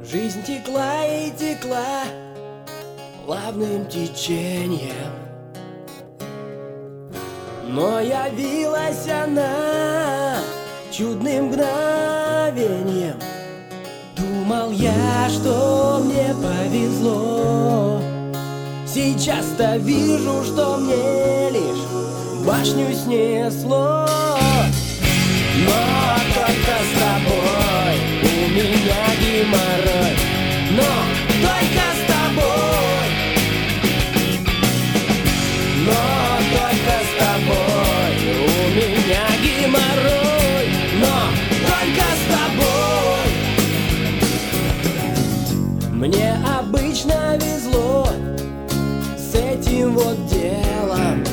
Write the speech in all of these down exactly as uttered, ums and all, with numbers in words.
Жизнь текла и текла плавным течением, но явилась она чудным мгновением. Думал я, что мне повезло, сейчас-то вижу, что мне лишь башню снесло. Но только с тобой у меня геморрой, но только с тобой, но только с тобой у меня геморрой, но только с тобой. Мне обычно везло с этим вот делом.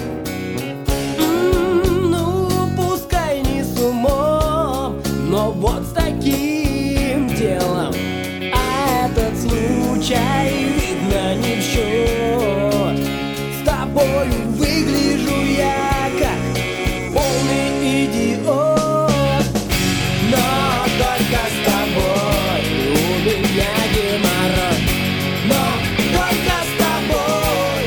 Но вот с таким делом, а этот случай, видно, не в счет. С тобою выгляжу я как полный идиот, но только с тобой у меня геморрой, но только с тобой,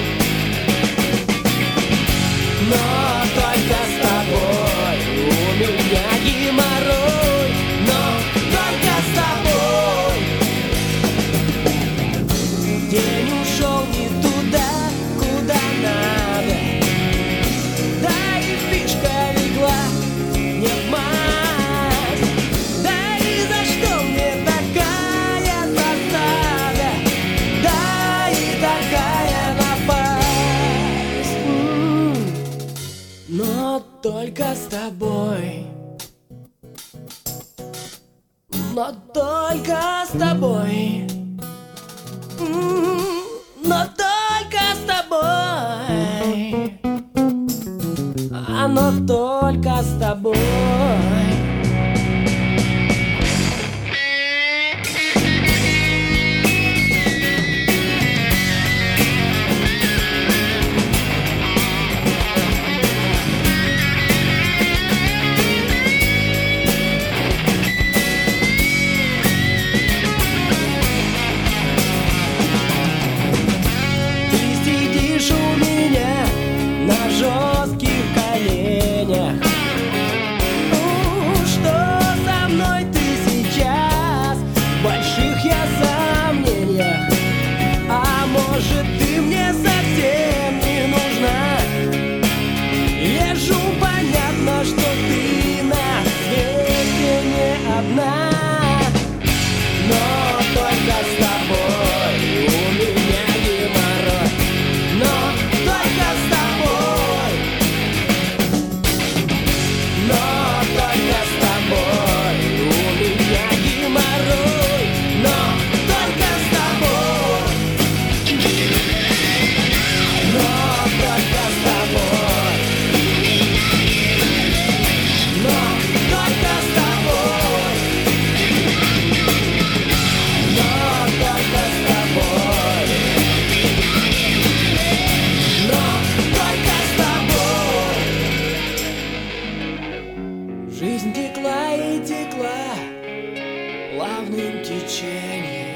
но только с тобой у меня геморрой. День ушел не туда, куда надо, да и фишка легла не в мать. Да и за что мне такая засада, да и такая напасть. М-м-м. Но только с тобой, но только с тобой, но только с тобой, а но только с тобой. У меня на жестких коленях. Ну, что со мной ты сейчас? В больших я сомнениях. А может, ты мне совсем не нужна? Ежу понятно, что ты на свете не одна. Но только с тобой у меня геморрой, но только с тобой, но только с тобой у меня геморрой, но только с тобой, но только с тобой, но только с тобой, но только с тобой. Жизнь текла и текла плавным течением,